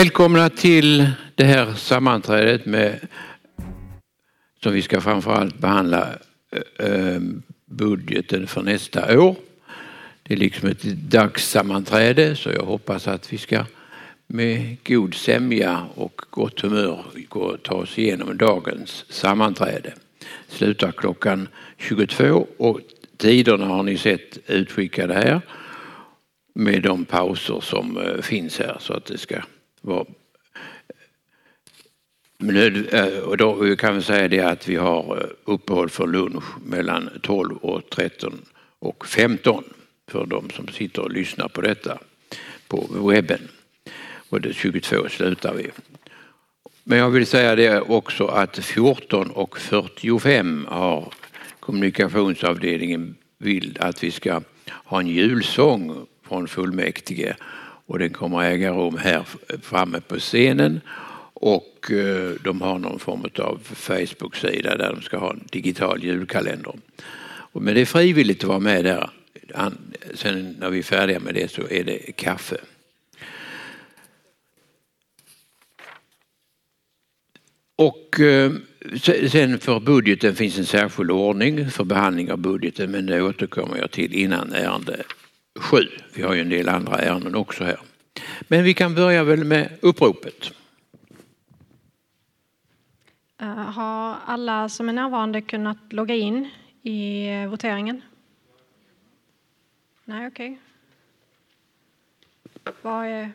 Välkomna till det här sammanträdet som vi ska framförallt behandla budgeten för nästa år. Det är liksom ett dagssammanträde, så jag hoppas att vi ska med god sämja och gott humör ta oss igenom dagens sammanträde. Slutar klockan 22 och tiderna har ni sett utskickade här med de pauser som finns här, så att det ska vara. Och då kan vi säga det att vi har uppehåll för lunch mellan 12 och 13 och 15 för de som sitter och lyssnar på detta på webben. Och det 22 slutar vi. Men jag vill säga det också att 14 och 45 har kommunikationsavdelningen vill att vi ska ha en julsång från fullmäktige, och den kommer att äga rum här framme på scenen, och de har någon form av Facebook-sida där de ska ha en digital julkalender. Men det är frivilligt att vara med där. Sen när vi är färdiga med det så är det kaffe. Och sen för budgeten finns en särskild ordning för behandling av budgeten, men det återkommer jag till innan ärende 7. Vi har ju en del andra ärenden också här. Men vi kan börja väl med uppropet. Har alla som är närvarande kunnat logga in i voteringen? Nej, okej. Vad är...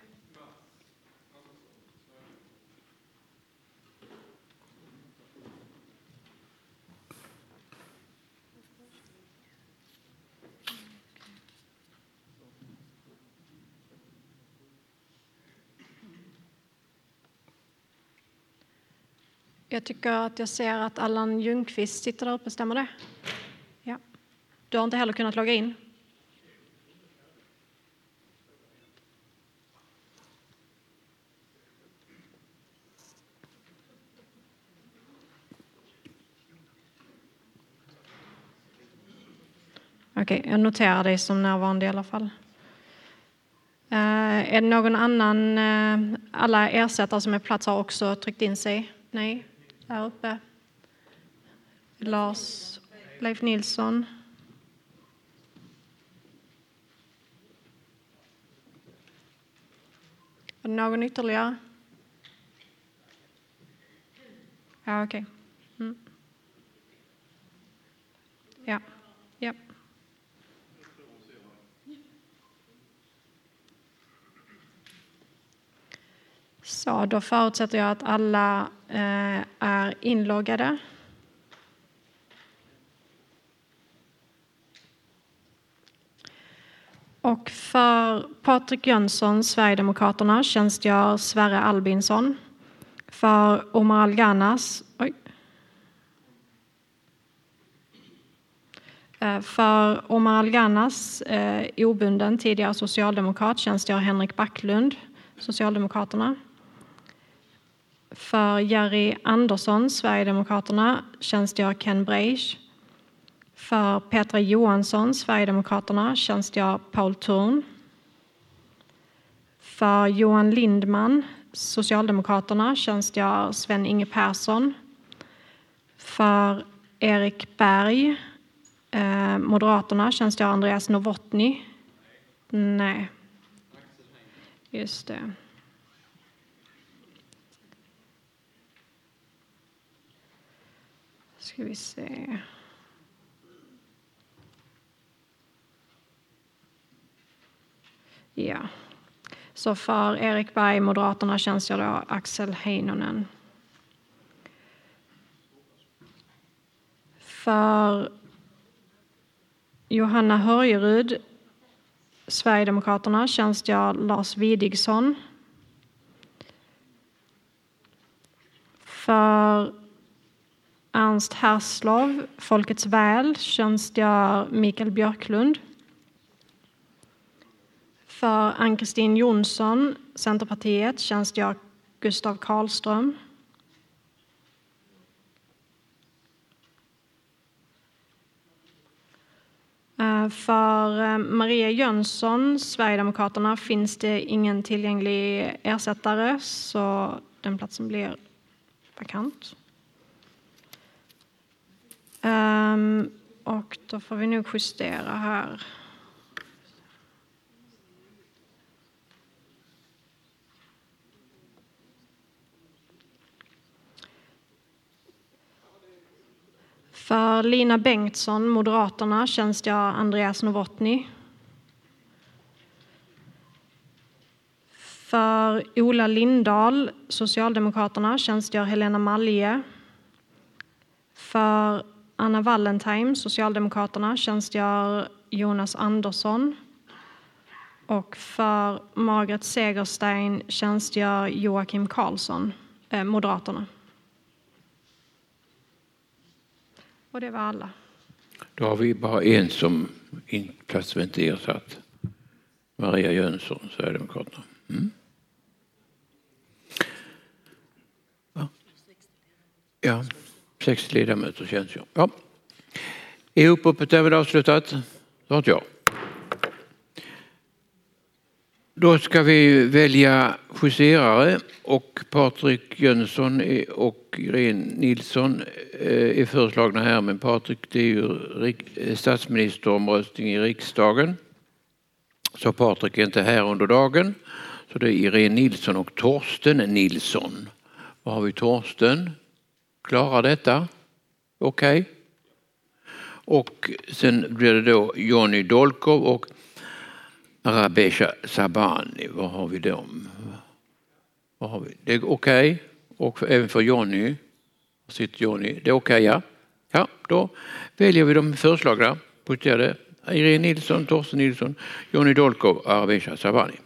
Jag tycker att jag ser att Allan Ljungqvist sitter där uppe, stämmer det? Ja. Du har inte heller kunnat logga in? Okej, jag noterar dig som närvarande i alla fall. Är det någon annan? Alla ersättare som är plats har också tryckt in sig? Nej, där uppe. Lars, Leif Nilsson. Är det någon ytterligare? Ja, okej. Mm. Ja, ja. Så då förutsätter jag att alla är inloggade. Och för Patrik Jönsson, Sverigedemokraterna, tjänstgör Sverre Albinsson. För Omar Alganas... För Omar Alganas obunden tidigare socialdemokrat tjänstgör Henrik Backlund, Socialdemokraterna. För Jerry Andersson, Sverigedemokraterna, tjänstgör Ken Breisch. För Petra Johansson, Sverigedemokraterna, tjänstgör Paul Thurn. För Johan Lindman, Socialdemokraterna, tjänstgör Sven-Inge Persson. För Erik Berg, Moderaterna, tjänstgör Andreas Novotny. Nej. Just det. Ska vi se. Ja. Så för Erik Berg, Moderaterna, tjänstgör då Axel Heinonen. För Johanna Hörjerud, Sverigedemokraterna, tjänstgör Lars Widigsson. För Ernst Herslov, Folkets väl, tjänstgör Mikael Björklund. För Ann-Kristin Jonsson, Centerpartiet, tjänstgör Gustav Karlström. För Maria Jönsson, Sverigedemokraterna, finns det ingen tillgänglig ersättare, så den platsen blir vakant. Och då får vi nog justera här. För Lina Bengtsson, Moderaterna, tjänstgör Andreas Novotny. För Ola Lindahl, Socialdemokraterna, tjänstgör Helena Malje. För Anna Wallentheim, Socialdemokraterna, tjänstgör Jonas Andersson. Och för Margaret Segerstein tjänstgör Joakim Karlsson, Moderaterna. Och det var alla. Då har vi bara en som plats inte ersatt. Maria Jönsson, Sverigedemokraterna. Ja, 6 ledamöter känns ju. Ja. Är uppropet därmed avslutat? Klart ja. Då ska vi välja justerare och Patrik Jönsson och Irene Nilsson är föreslagna här, men Patrik, det är ju statsministeromröstning i riksdagen. Så Patrik är inte här under dagen. Så det är Irene Nilsson och Torsten Nilsson. Vad har vi Torsten? Klarar detta? Okej. Och sen blir det då Johnny Dolkov och Rabesha Sabani. Vad har vi dem? Vad har vi? Det är okej. Och även för Johnny. Sitter Johnny. Det är okej, ja. Ja, då väljer vi de förslagna. Irene Nilsson, Torsten Nilsson, Johnny Dolkov och Rabesha Sabani.